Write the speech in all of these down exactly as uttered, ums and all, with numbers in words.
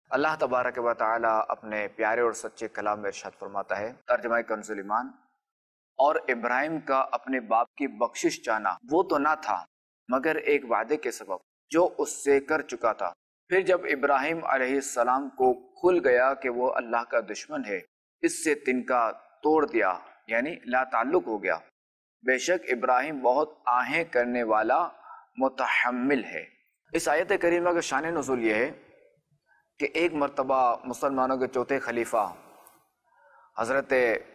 اللہ تبارک و تعالی اپنے پیارے اور سچے کلام میں ارشاد فرماتا ہے، ترجمہ کنز ایمان، اور ابراہیم کا اپنے باپ کی بخشش چاہنا وہ تو نہ تھا مگر ایک وعدے کے سبب جو اس سے کر چکا تھا۔ پھر جب ابراہیم علیہ السلام کو کھل گیا کہ وہ اللہ کا دشمن ہے، اس سے تنکا توڑ دیا، یعنی لا تعلق ہو گیا۔ بے شک ابراہیم بہت آہیں کرنے والا متحمل ہے۔ اس آیت کریمہ کا شان نزول یہ ہے کہ ایک مرتبہ مسلمانوں کے چوتھے خلیفہ حضرت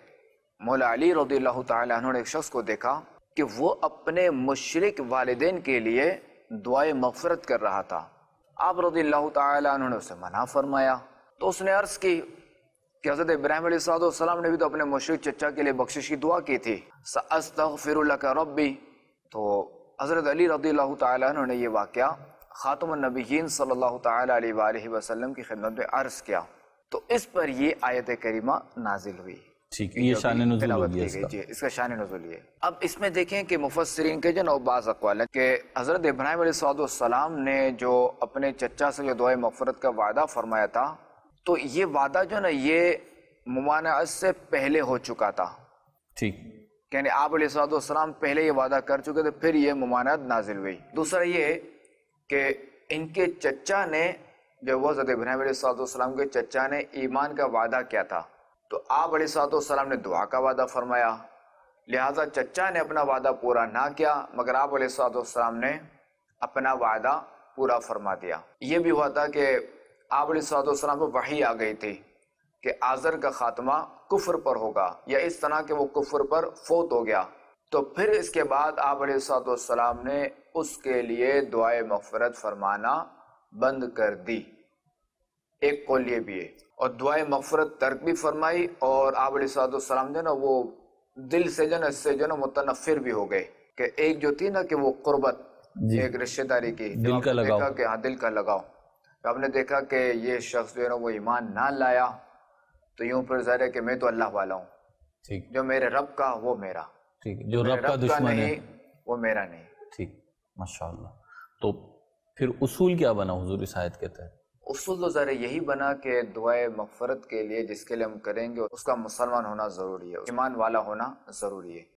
مولا علی رضی اللہ تعالیٰ عنہ نے ایک شخص کو دیکھا کہ وہ اپنے مشرک والدین کے لیے دعائے مغفرت کر رہا تھا۔ آپ رضی اللہ تعالیٰ عنہ نے اسے منع فرمایا تو اس نے عرض کی کہ حضرت ابراہیم علیہ السلام نے بھی تو اپنے مشرک چچا کے لیے بخشش کی دعا کی تھی، سأستغفر لک ربی۔ تو حضرت علی رضی اللہ تعالیٰ عنہ نے یہ واقعہ خاتم النبیین صلی اللہ تعالیٰ علیہ وآلہ وسلم کی خدمت میں عرض کیا، تو اس پر یہ آیت کریمہ نازل ہوئی۔ ٹھیک، یہ شان نزول ہوگی اس کا۔ جی، اس کا شان نزول یہ۔ اب اس میں دیکھیں کہ مفسرین کے جو نو بعض اقوال ہیں کہ حضرت ابراہیم علیہ السلام نے جو اپنے چچا سے جو دعائے مغفرت کا وعدہ فرمایا تھا، تو یہ وعدہ جو نا یہ ممانعت سے پہلے ہو چکا تھا۔ ٹھیک، یعنی آپ علیہ السلام پہلے یہ وعدہ کر چکے تھے، پھر یہ ممانعت نازل ہوئی۔ دوسرا یہ کہ ان کے چچا نے جو وہ حضرت ابراہیم علیہ السلام کے چچا نے ایمان کا وعدہ کیا تھا، تو آپ علیہ السلام نے دعا کا وعدہ فرمایا، لہٰذا چچا نے اپنا وعدہ پورا نہ کیا مگر آپ علیہ السلام نے اپنا وعدہ پورا فرما دیا۔ یہ بھی ہوا تھا کہ آپ علیہ السلام کو وحی آ گئی تھی کہ آزر کا خاتمہ کفر پر ہوگا، یا اس طرح کہ وہ کفر پر فوت ہو گیا، تو پھر اس کے بعد آپ علیہ السلام نے اس کے لیے دعائے مغفرت فرمانا بند کر دی۔ ایک قول یہ بھی ہے، اور دعائے مغفرت ترک بھی فرمائی، اور آپ علیہ السلام جو نا وہ دل سے جو نا اس سے جو نا متنفر بھی ہو گئے کہ ایک جو تھی نا کہ وہ قربت، جی، ایک رشتہ داری کی، دل کا لگاؤ، دیکھا کہ ہاں دل کا لگاؤ، آپ نے دیکھا کہ یہ شخص جو ہے نا وہ ایمان نہ لایا، تو یوں پھر ظاہر ہے کہ میں تو اللہ والا ہوں، ٹھیک، جو میرے رب کا وہ میرا، ٹھیک، جو میرے رب کا دشمن ہے نہیں وہ میرا نہیں۔ ٹھیک، ماشاءاللہ۔ تو پھر اصول کیا بنا حضور اس آیت کے تحت؟ اصول تو ذرا یہی بنا کہ دعائے مغفرت کے لیے جس کے لیے ہم کریں گے اس کا مسلمان ہونا ضروری ہے، ایمان والا ہونا ضروری ہے۔